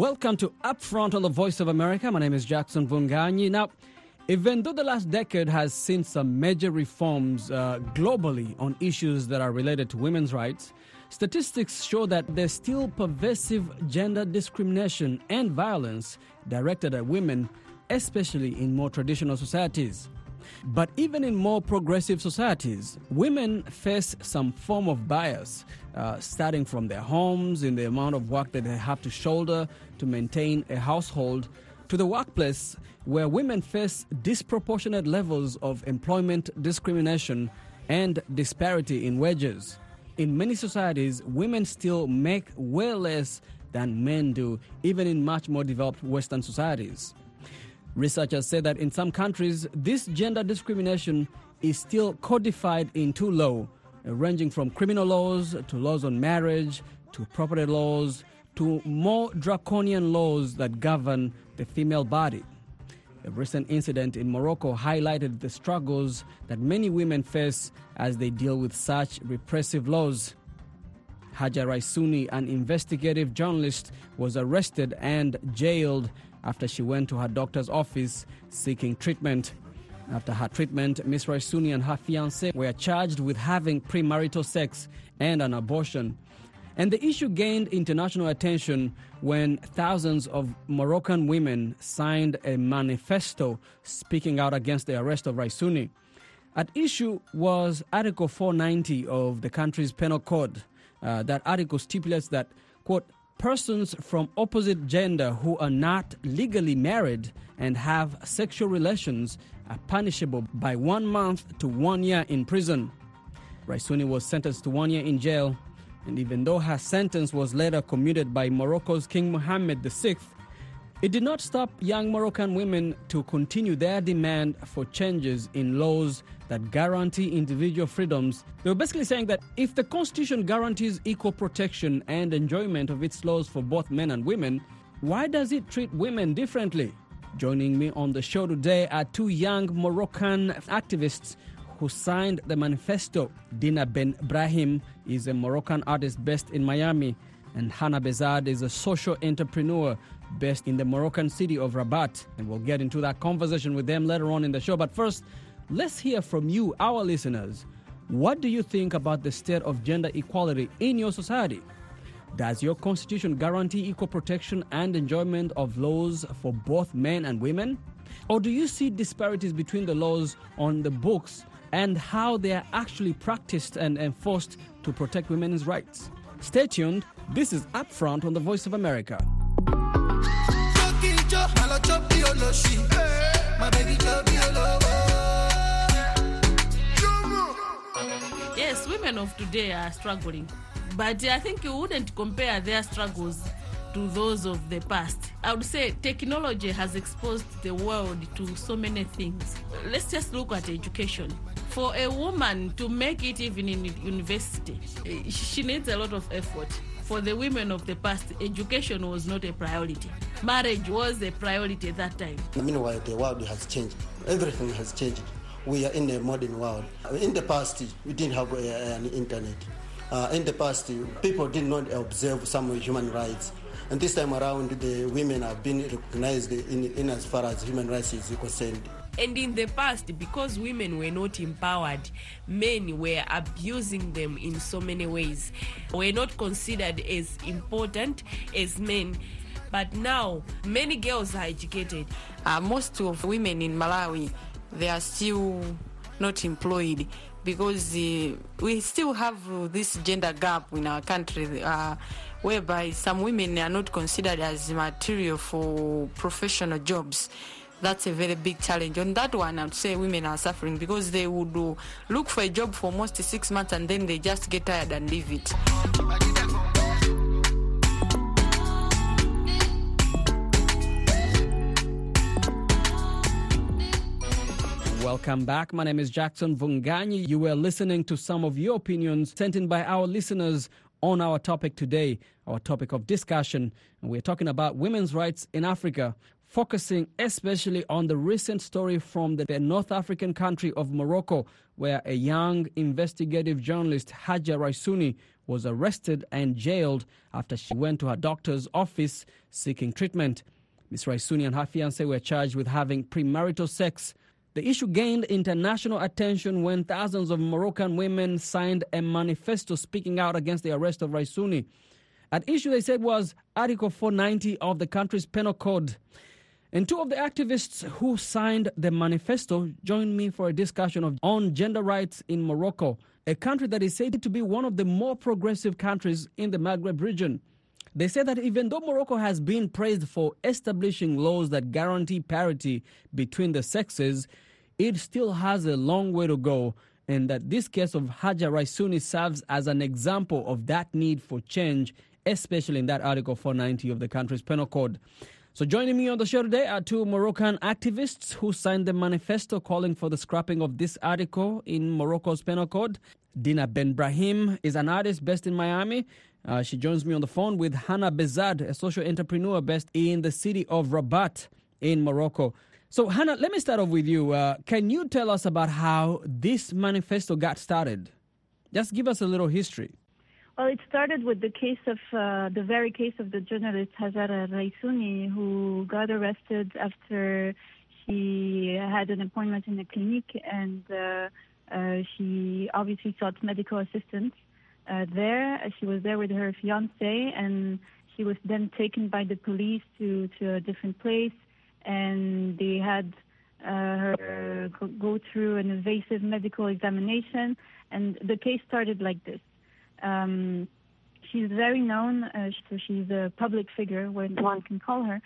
Welcome to Upfront on the Voice of America. My name is Jackson Vunganyi. Now, even though the last decade has seen some major reforms globally on issues that are related to women's rights, statistics show that there's still pervasive gender discrimination and violence directed at women, especially in more traditional societies. But even in more progressive societies, women face some form of bias, starting from their homes, in the amount of work that they have to shoulder to maintain a household, to the workplace, where women face disproportionate levels of employment discrimination and disparity in wages. In many societies, women still make way less than men do, even in much more developed Western societies. Researchers say that in some countries, this gender discrimination is still codified into law, ranging from criminal laws to laws on marriage to property laws to more draconian laws that govern the female body. A recent incident in Morocco highlighted the struggles that many women face as they deal with such repressive laws. Haja Raisuni, an investigative journalist, was arrested and jailed after she went to her doctor's office seeking treatment. After her treatment, Ms. Raisuni and her fiancé were charged with having premarital sex and an abortion. And the issue gained international attention when thousands of Moroccan women signed a manifesto speaking out against the arrest of Raisuni. At issue was Article 490 of the country's penal code. That article stipulates that, quote, persons from opposite gender who are not legally married and have sexual relations are punishable by 1 month to 1 year in prison. Raisuni was sentenced to 1 year in jail, and even though her sentence was later commuted by Morocco's King Mohammed VI, it did not stop young Moroccan women to continue their demand for changes in laws that guarantee individual freedoms. They were basically saying that if the Constitution guarantees equal protection and enjoyment of its laws for both men and women, why does it treat women differently? Joining me on the show today are two young Moroccan activists who signed the manifesto. Dina Ben Brahim is a Moroccan artist based in Miami, and Hannah Bezad is a social entrepreneur based in the Moroccan city of Rabat. And we'll get into that conversation with them later on in the show. But first, let's hear from you, our listeners. What do you think about the state of gender equality in your society? Does your constitution guarantee equal protection and enjoyment of laws for both men and women? Or do you see disparities between the laws on the books and how they are actually practiced and enforced to protect women's rights? Stay tuned. This is Upfront on the Voice of America. Yes, women of today are struggling, but I think you wouldn't compare their struggles to those of the past. I would say technology has exposed the world to so many things. Let's just look at education. For a woman to make it even in university, she needs a lot of effort. For the women of the past, education was not a priority. Marriage was a priority at that time. Meanwhile, the world has changed. Everything has changed. We are in a modern world. In the past, we didn't have an internet. In the past, people did not observe some human rights. And this time around, the women have been recognized in as far as human rights is concerned. And in the past, because women were not empowered, men were abusing them in so many ways. Were not considered as important as men. But now, many girls are educated. Most of women in Malawi, they are still not employed because we still have this gender gap in our country whereby some women are not considered as material for professional jobs. That's a very big challenge. On that one, I would say women are suffering because they would look for a job for almost 6 months and then they just get tired and leave it. Welcome back. My name is Jackson Vunganyi. You were listening to some of your opinions sent in by our listeners on our topic today, our topic of discussion. And we're talking about women's rights in Africa, focusing especially on the recent story from the North African country of Morocco, where a young investigative journalist, Haja Raisuni, was arrested and jailed after she went to her doctor's office seeking treatment. Ms. Raisuni and her fiancé were charged with having premarital sex. The issue gained international attention when thousands of Moroccan women signed a manifesto speaking out against the arrest of Raisuni. At issue, they said, was Article 490 of the country's penal code. And two of the activists who signed the manifesto joined me for a discussion on gender rights in Morocco, a country that is said to be one of the more progressive countries in the Maghreb region. They say that even though Morocco has been praised for establishing laws that guarantee parity between the sexes, it still has a long way to go, and that this case of Haja Raisuni serves as an example of that need for change, especially in that Article 490 of the country's penal code. So joining me on the show today are two Moroccan activists who signed the manifesto calling for the scrapping of this article in Morocco's penal code. Dina Benbrahim is an artist based in Miami. She joins me on the phone with Hannah Bezad, a social entrepreneur based in the city of Rabat in Morocco. So Hannah, let me start off with you. Can you tell us about how this manifesto got started? Just give us a little history. Well, it started with the case of the very case of the journalist Hajar Raisuni, who got arrested after she had an appointment in a clinic, and she obviously sought medical assistance there. She was there with her fiancé, and she was then taken by the police to a different place, and they had her go through an invasive medical examination, and the case started like this. She's very known, so she's a public figure, when one can call her.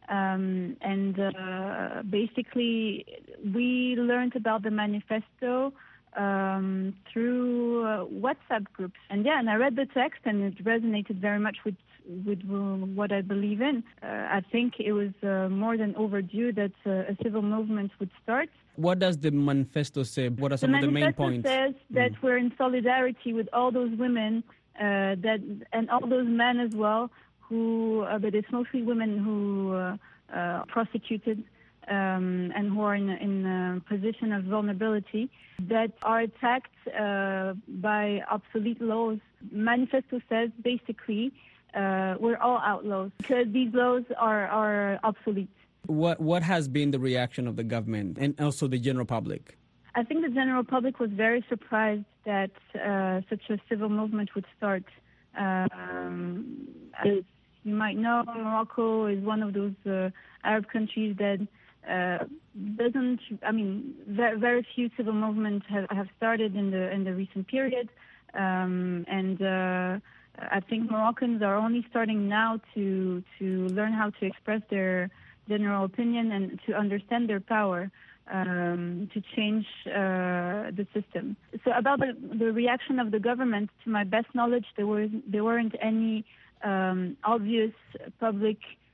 Basically, we learned about the manifesto through WhatsApp groups. And I read the text, and it resonated very much with what I believe in. I think it was more than overdue that a civil movement would start. What does the manifesto say? What are some of the main points? The manifesto says that we're in solidarity with all those women and all those men as well, who, but it's mostly women who are prosecuted and who are in a position of vulnerability, that are attacked by obsolete laws. Manifesto says basically we're all outlaws because these laws are obsolete. What has been the reaction of the government and also the general public? I think the general public was very surprised that such a civil movement would start. As you might know, Morocco is one of those Arab countries that doesn't. I mean, very few civil movements have started in the recent period, and I think Moroccans are only starting now to learn how to express their general opinion and to understand their power to change the system. So about the reaction of the government, to my best knowledge, there weren't any obvious public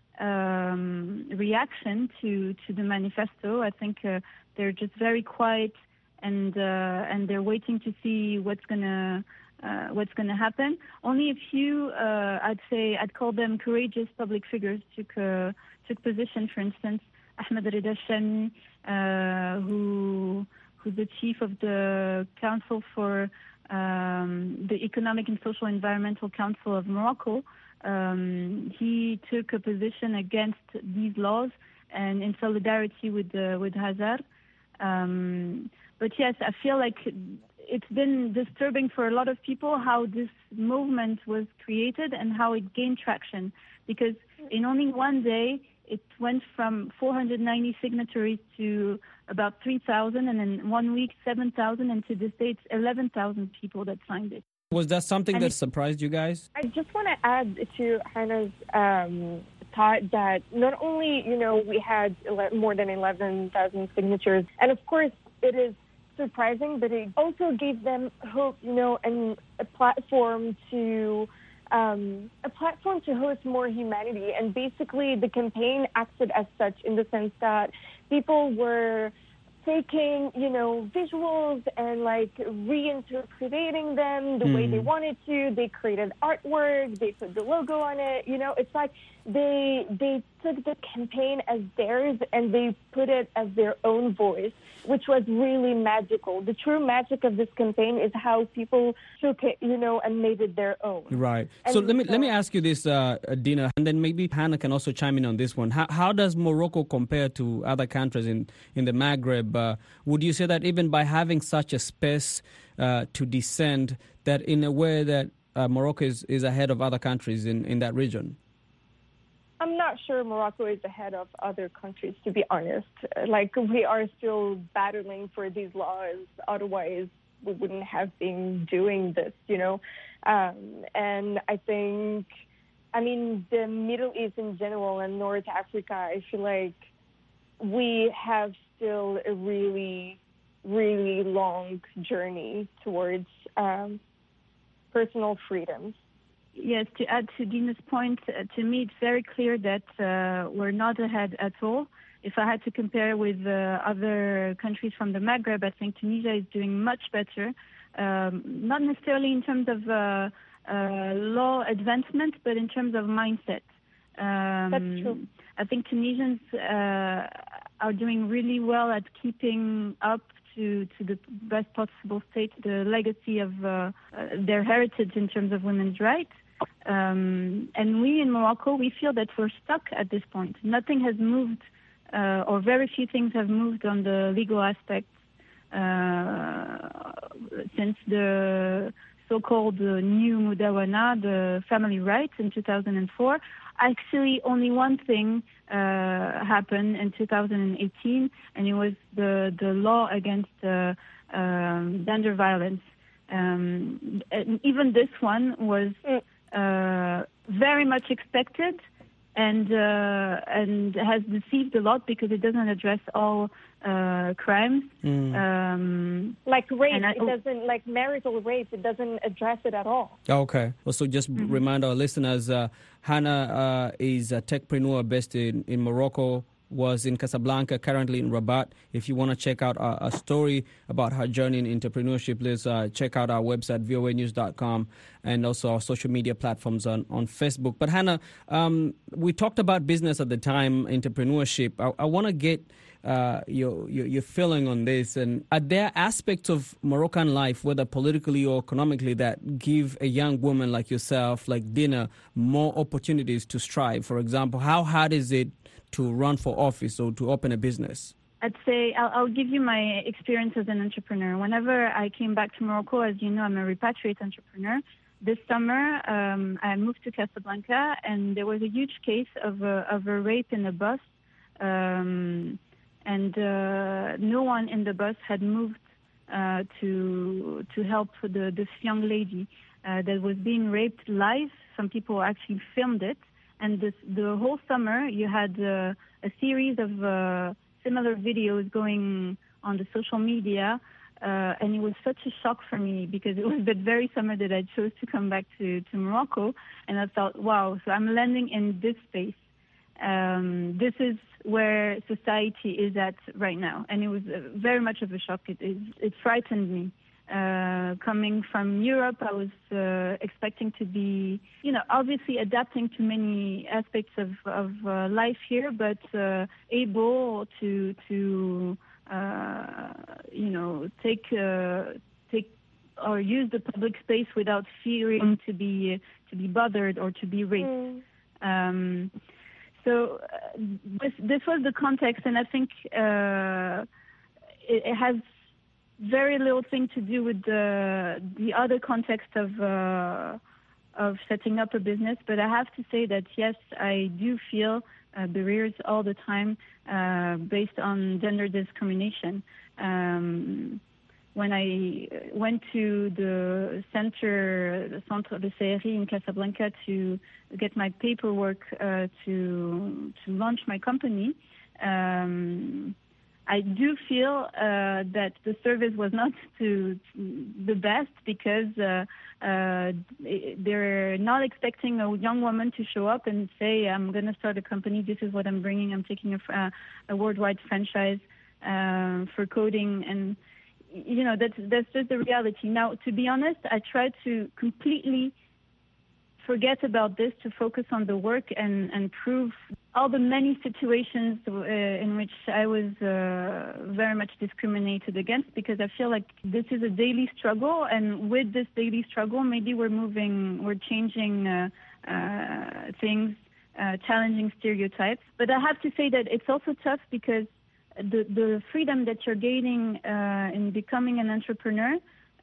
reaction to the manifesto. I think they're just very quiet and they're waiting to see what's gonna happen. Only a few, I'd call them courageous public figures took position. For instance, Ahmed Rida Shami, who's the chief of the Council for the Economic and Social Environmental Council of Morocco. He took a position against these laws and in solidarity with Hajar. But yes, I feel like it's been disturbing for a lot of people how this movement was created and how it gained traction, because in only one day it went from 490 signatories to about 3,000, and in 1 week 7,000, and to this day it's 11,000 people that signed it. Was that something that surprised you guys? I just want to add to Hannah's thought that not only, we had more than 11,000 signatures, and of course it is surprising, but it also gave them hope, and a platform to host more humanity. And basically the campaign acted as such, in the sense that people were taking, visuals and reinterpreting them the way they wanted to. They created artwork, they put the logo on it. It's like they took the campaign as theirs and they put it as their own voice, which was really magical. The true magic of this campaign is how people took it, and made it their own. Right. And So let me ask you this, Dina, and then maybe Hannah can also chime in on this one. How does Morocco compare to other countries in the Maghreb? Would you say that even by having such a space to dissent, that in a way that Morocco is ahead of other countries in that region? I'm not sure Morocco is ahead of other countries, to be honest. Like, we are still battling for these laws. Otherwise, we wouldn't have been doing this, And I think, the Middle East in general and North Africa, I feel like we have still a really, really long journey towards personal freedoms. Yes, to add to Dina's point, to me it's very clear that we're not ahead at all. If I had to compare with other countries from the Maghreb, I think Tunisia is doing much better, not necessarily in terms of law advancement, but in terms of mindset. That's true. I think Tunisians are doing really well at keeping up to the best possible state the legacy of their heritage in terms of women's rights. And we in Morocco, we feel that we're stuck at this point. Nothing has moved, or very few things have moved on the legal aspects since the so-called new Mudawana, the family rights in 2004. Actually, only one thing happened in 2018, and it was the law against gender violence. And even this one was very much expected, and has deceived a lot because it doesn't address all crimes. Like rape, it doesn't, like marital rape, it doesn't address it at all. Okay. Also, just remind our listeners, Hannah is a techpreneur based in Morocco, was in Casablanca, currently in Rabat. If you want to check out a story about her journey in entrepreneurship, please check out our website, voanews.com, and also our social media platforms on Facebook. But Hannah, we talked about business at the time, entrepreneurship. I want to get your feeling on this. And are there aspects of Moroccan life, whether politically or economically, that give a young woman like yourself, like Dina, more opportunities to strive? For example, how hard is it to run for office or to open a business? I'd say I'll give you my experience as an entrepreneur. Whenever I came back to Morocco, as you know, I'm a repatriate entrepreneur. This summer, I moved to Casablanca, and there was a huge case of a rape in a bus, and no one in the bus had moved to help this young lady that was being raped live. Some people actually filmed it. And the whole summer, you had a series of similar videos going on the social media, and it was such a shock for me because it was that very summer that I chose to come back to Morocco, and I thought, wow, so I'm landing in this space. This is where society is at right now, and it was very much of a shock. It frightened me. Coming from Europe, I was expecting to be, obviously adapting to many aspects of life here, but able to take or use the public space without fearing to be bothered or to be raped. So this was the context, and I think it has very little thing to do with the other context of setting up a business. But I have to say that, yes, I do feel barriers all the time based on gender discrimination. When I went to the Centre de Serri in Casablanca to get my paperwork to launch my company, I do feel that the service was not the best because they're not expecting a young woman to show up and say, I'm going to start a company, this is what I'm bringing, I'm taking a worldwide franchise for coding, and that's just the reality. Now, to be honest, I try to completely forget about this, to focus on the work and prove all the many situations in which I was very much discriminated against, because I feel like this is a daily struggle, and with this daily struggle, maybe we're changing things, challenging stereotypes. But I have to say that it's also tough because the freedom that you're gaining in becoming an entrepreneur,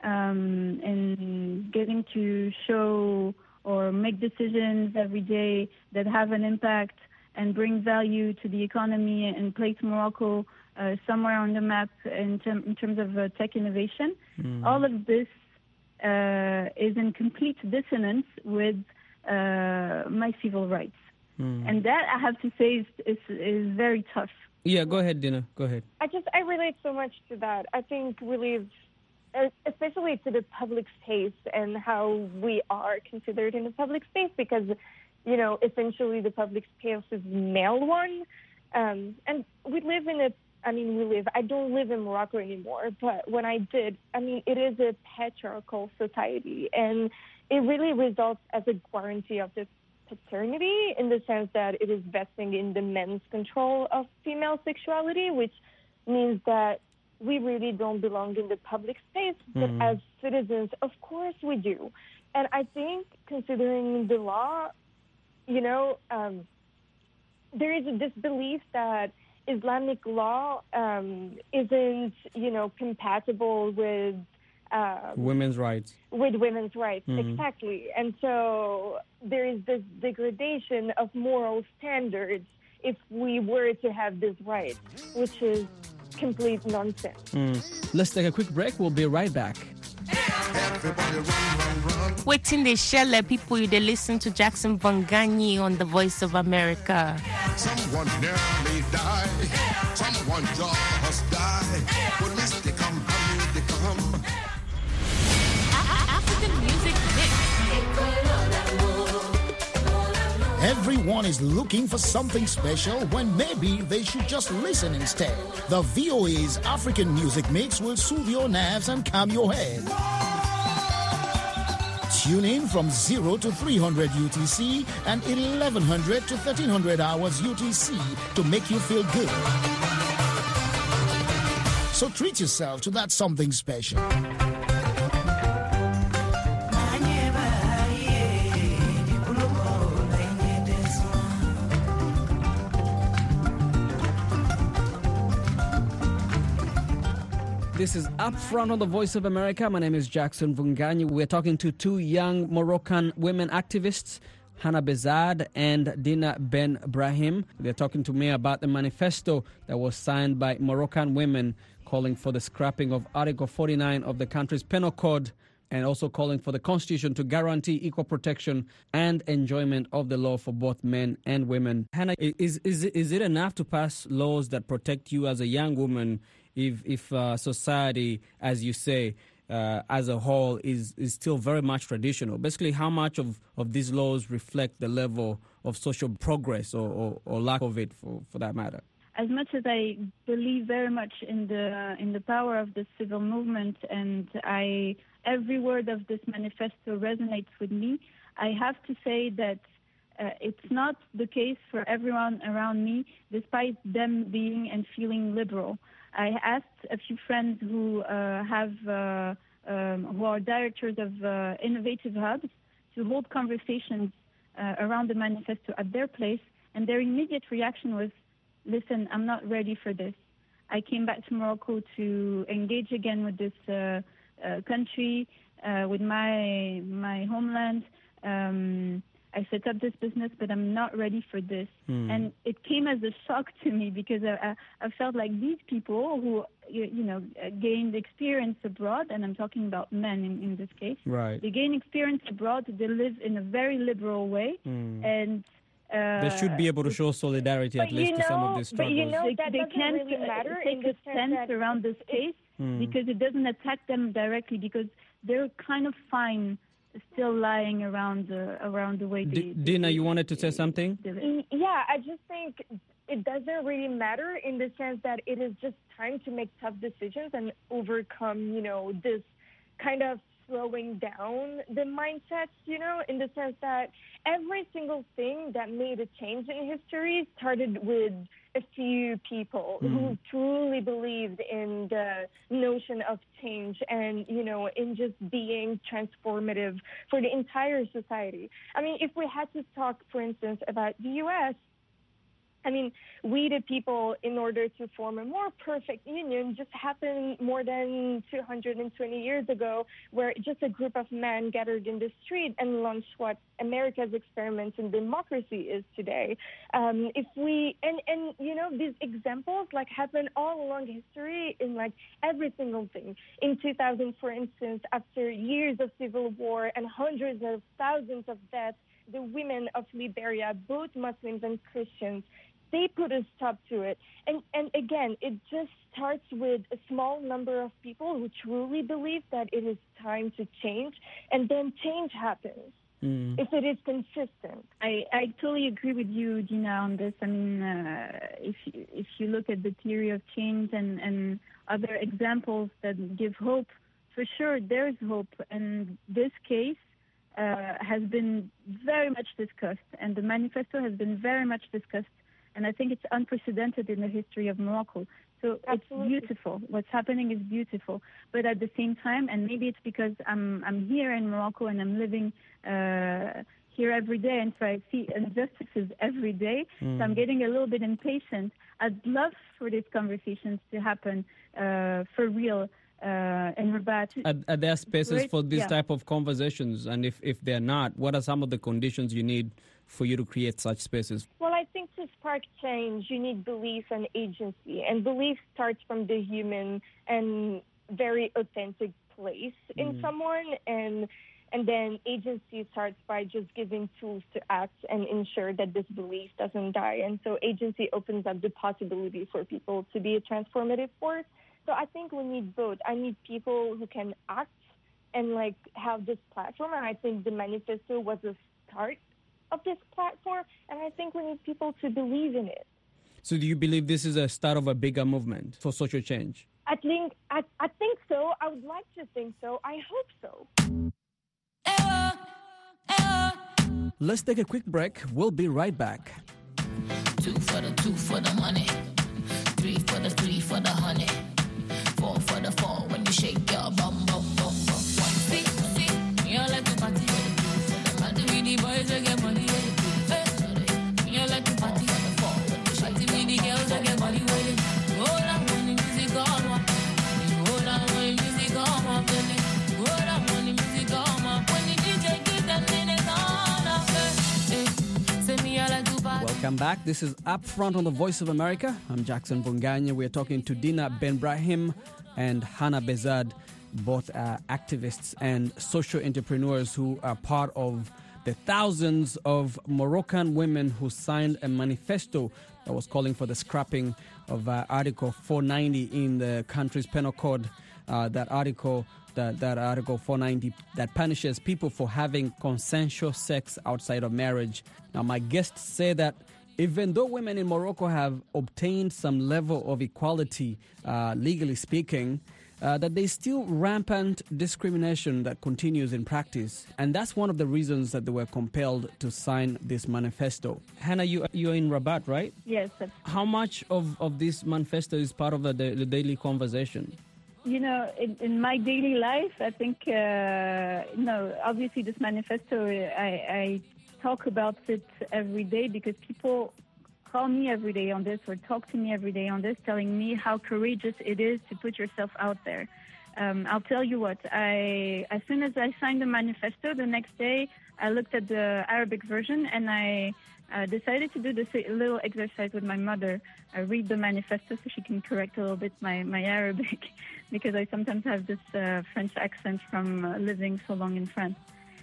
and getting to show or make decisions every day that have an impact and bring value to the economy and place Morocco somewhere on the map in terms of tech innovation. All of this is in complete dissonance with my civil rights. And that, I have to say, is very tough. Yeah, go ahead, Dina. Go ahead. I relate so much to that. I think really, especially to the public space and how we are considered in the public space, because, you know, essentially the public space is male one. And I don't live in Morocco anymore, but when I did, it is a patriarchal society, and it really results as a guarantee of the paternity, in the sense that it is vesting in the men's control of female sexuality, which means that we really don't belong in the public space, but as citizens, of course we do. And I think, considering the law, you know, there is this belief that Islamic law isn't, you know, compatible with women's rights. With women's rights, exactly. And so there is this degradation of moral standards if we were to have this right, which is complete nonsense. Let's take a quick break. We'll be right back. Waiting they share let people you they listen to Jackson Vunganyi on the Voice of America. Someone nearly died. Someone just died. Police they come, honey, they come. African music mix. Everyone is looking for something special when maybe they should just listen instead. The VOA's African Music Mix will soothe your nerves and calm your head. Tune in from 0 to 300 UTC and 1100 to 1300 hours UTC to make you feel good. So treat yourself to that something special. This is Up Front on the Voice of America. My name is Jackson Vunganyi. We're talking to two young Moroccan women activists, Hannah Bezad and Dina Ben Brahim. They're talking to me about the manifesto that was signed by Moroccan women calling for the scrapping of Article 49 of the country's penal code, and also calling for the Constitution to guarantee equal protection and enjoyment of the law for both men and women. Hannah, is it enough to pass laws that protect you as a young woman if society, as you say, as a whole is still very much traditional? Basically, how much of these laws reflect the level of social progress or lack of it, for that matter? As much as I believe very much in the power of the civil movement, and every word of this manifesto resonates with me, I have to say that it's not the case for everyone around me, despite them being and feeling liberal. I asked a few friends who are directors of innovative hubs to hold conversations around the manifesto at their place, and their immediate reaction was, listen, I'm not ready for this. I came back to Morocco to engage again with this country, with my homeland. I set up this business, but I'm not ready for this. And it came as a shock to me, because I felt like these people who, gained experience abroad, and I'm talking about men in this case. Right. They gain experience abroad. They live in a very liberal way. And they should be able to show solidarity at least to some of these struggles. But that can't really matter take a stance around this case because it doesn't attack them directly, because they're kind of fine still lying around the way they... Dina, you wanted to say something? Yeah, I just think it doesn't really matter, in the sense that it is just time to make tough decisions and overcome, this kind of throwing down the mindsets, in the sense that every single thing that made a change in history started with a few people who truly believed in the notion of change and, in just being transformative for the entire society. I mean, if we had to talk, for instance, about the U.S., we the people, in order to form a more perfect union, just happened more than 220 years ago, where just a group of men gathered in the street and launched what America's experiment in democracy is today. These examples happen all along history in every single thing. In 2000, for instance, after years of civil war and hundreds of thousands of deaths, the women of Liberia, both Muslims and Christians, they put a stop to it. And again, it just starts with a small number of people who truly believe that it is time to change, and then change happens. If it is consistent. I totally agree with you, Dina, on this. If you look at the theory of change and other examples that give hope, for sure there is hope. And this case has been very much discussed, and the manifesto has been very much discussed. And I think it's unprecedented in the history of Morocco. So Absolutely. It's beautiful. What's happening is beautiful. But at the same time, and maybe it's because I'm here in Morocco and I'm living here every day, and so I see injustices every day. So I'm getting a little bit impatient. I'd love for these conversations to happen for real in Rabat. Are there spaces for these type of conversations? And if they're not, what are some of the conditions you need for you to create such spaces? Well, I think to spark change, you need belief and agency. And belief starts from the human and very authentic place in someone. And then agency starts by just giving tools to act and ensure that this belief doesn't die. And so agency opens up the possibility for people to be a transformative force. So I think we need both. I need people who can act and have this platform. And I think the manifesto was a start of this platform, and I think we need people to believe in it. So do you believe this is a start of a bigger movement for social change? I think so. I would like to think so. I hope so. Let's take a quick break. We'll be right back. 2 for the money. 3 for the honey. 4 for the 4 when you shake your bum, bum, bum, bum. 1 see, you like to party. Party with the boys that get money. You like to party. Party with the girls that get money. Hold on when the music come up. Hold on when the music come up. Hold on when the music come up. When the DJ give them minutes on up. Say me I like to party. Welcome back. This is Up Front on the Voice of America. I'm Jackson Vunganya. We're talking to Dina Benbrahim and Hannah Bezad, both activists and social entrepreneurs who are part of the thousands of Moroccan women who signed a manifesto that was calling for the scrapping of Article 490 in the country's penal code. That Article 490 that punishes people for having consensual sex outside of marriage. Now, my guests say that even though women in Morocco have obtained some level of equality, legally speaking, that there's still rampant discrimination that continues in practice. And that's one of the reasons that they were compelled to sign this manifesto. Hannah, you're in Rabat, right? Yes. How much of this manifesto is part of the daily conversation? In my daily life, I think, obviously this manifesto, I talk about it every day because people call me every day on this or talk to me every day on this, telling me how courageous it is to put yourself out there. I'll tell you what, as soon as I signed the manifesto, the next day I looked at the Arabic version and I decided to do this little exercise with my mother. I read the manifesto so she can correct a little bit my Arabic because I sometimes have this French accent from living so long in France.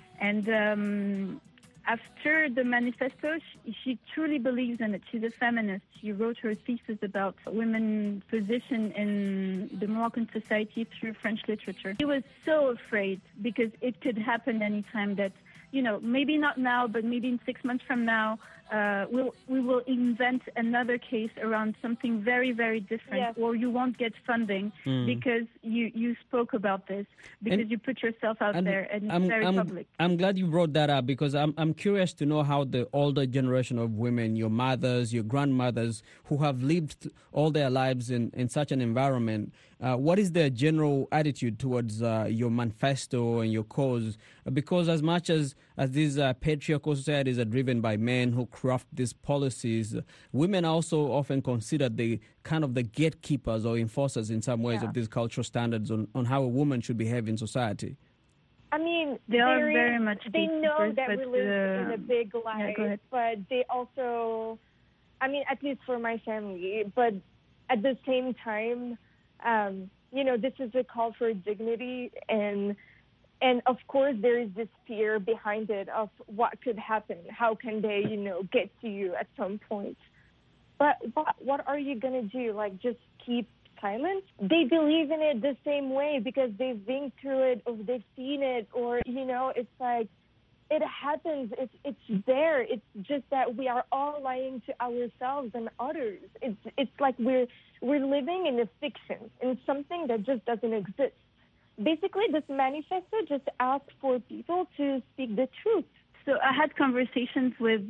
And after the manifesto, she truly believes in it. She's a feminist. She wrote her thesis about women's position in the Moroccan society through French literature. She was so afraid because it could happen anytime that maybe not now, but maybe in 6 months from now, we will invent another case around something very, very different, Yes. or you won't get funding because you spoke about this, because you put yourself out there, and it's very public. I'm glad you brought that up, because I'm curious to know how the older generation of women, your mothers, your grandmothers, who have lived all their lives in such an environment, what is their general attitude towards your manifesto and your cause? Because as much as these patriarchal societies are driven by men who craft these policies, women are also often considered the kind of the gatekeepers or enforcers in some ways of these cultural standards on how a woman should behave in society. I mean, They are very much they know gatekeepers, that but, we live in a big life, go ahead. but they also, I mean, at least for my family, but at the same time, this is a call for dignity, and of course there is this fear behind it of what could happen. How can they, get to you at some point? But what are you going to do? Like, just keep silent? They believe in it the same way because they've been through it, or they've seen it, or, it's like, it happens. It's there. It's just that we are all lying to ourselves and others. It's like we're living in a fiction, in something that just doesn't exist. Basically, this manifesto just asks for people to speak the truth. So I had conversations with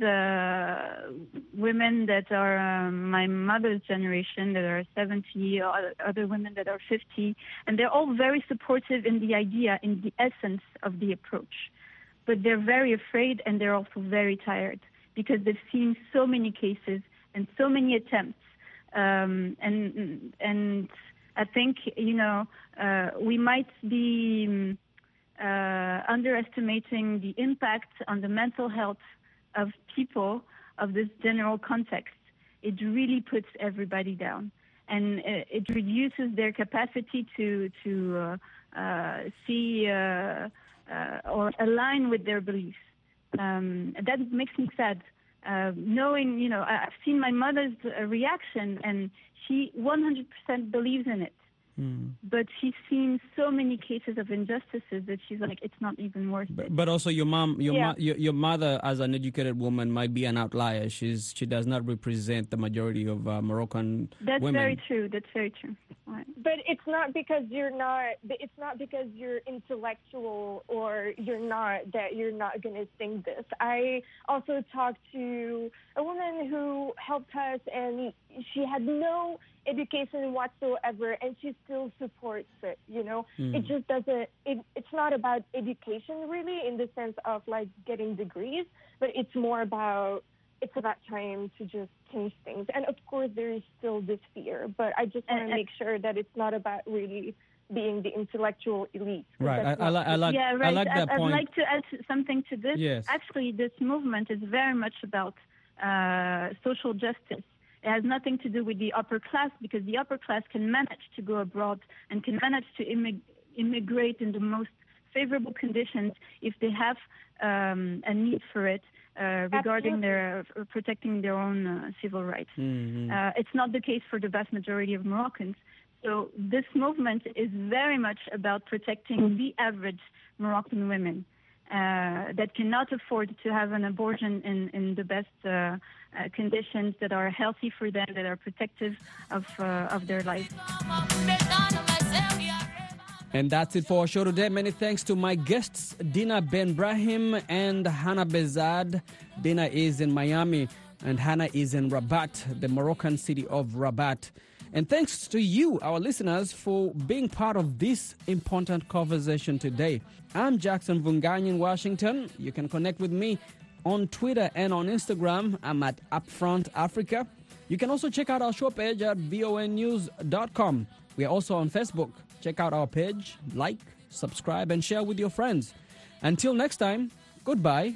women that are my mother's generation, that are 70, or other women that are 50, and they're all very supportive in the idea, in the essence of the approach. But they're very afraid, and they're also very tired because they've seen so many cases and so many attempts. And I think, we might be underestimating the impact on the mental health of people of this general context. It really puts everybody down, and it reduces their capacity to see or align with their beliefs. That makes me sad. Knowing, I've seen my mother's reaction, and she 100% believes in it. But she's seen so many cases of injustices that she's like, it's not even worth it. But also, your mother, as an educated woman, might be an outlier. She does not represent the majority of Moroccan That's women. very true. That's very true. Right. But it's not because you're not. It's not because you're intellectual or you're not going to think this. I also talked to a woman who helped us, and she had no education whatsoever, and she still supports it. It just doesn't. It's not about education really, in the sense of like getting degrees, but it's more about. It's about time to just change things. And of course, there is still this fear, but I just want to make sure that it's not about really being the intellectual elite. Right. I like that point. I'd like to add something to this. Yes. Actually, this movement is very much about social justice. It has nothing to do with the upper class, because the upper class can manage to go abroad and can manage to immigrate in the most favorable conditions if they have a need for it. Regarding their protecting their own civil rights. It's not the case for the vast majority of Moroccans. So this movement is very much about protecting the average Moroccan women that cannot afford to have an abortion in the best conditions, that are healthy for them, that are protective of their life. And that's it for our show today. Many thanks to my guests, Dina Benbrahim and Hannah Bezad. Dina is in Miami and Hannah is in Rabat, the Moroccan city of Rabat. And thanks to you, our listeners, for being part of this important conversation today. I'm Jackson Vunganyi in Washington. You can connect with me on Twitter and on Instagram. I'm at Upfront Africa. You can also check out our show page at voanews.com. We are also on Facebook. Check out our page, like, subscribe, and share with your friends. Until next time, goodbye.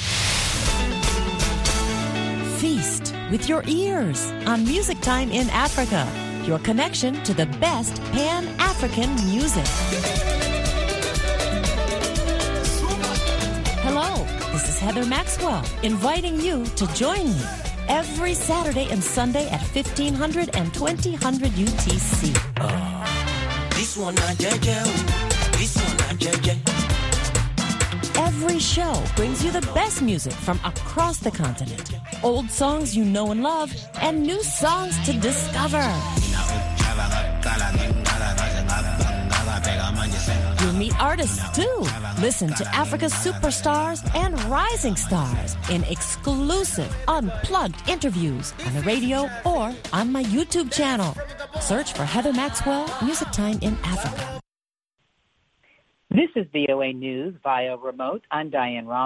Feast with your ears on Music Time in Africa, your connection to the best Pan-African music. Hello, this is Heather Maxwell, inviting you to join me every Saturday and Sunday at 1500 and 2000 UTC. This one not JJ. This one not JJ. Every show brings you the best music from across the continent. Old songs you know and love, and new songs to discover. You'll meet artists too. Listen to Africa's superstars and rising stars in exclusive, unplugged interviews on the radio or on my YouTube channel. Search for Heather Maxwell, Music Time in Africa. This is VOA News via remote. I'm Diane Roberts.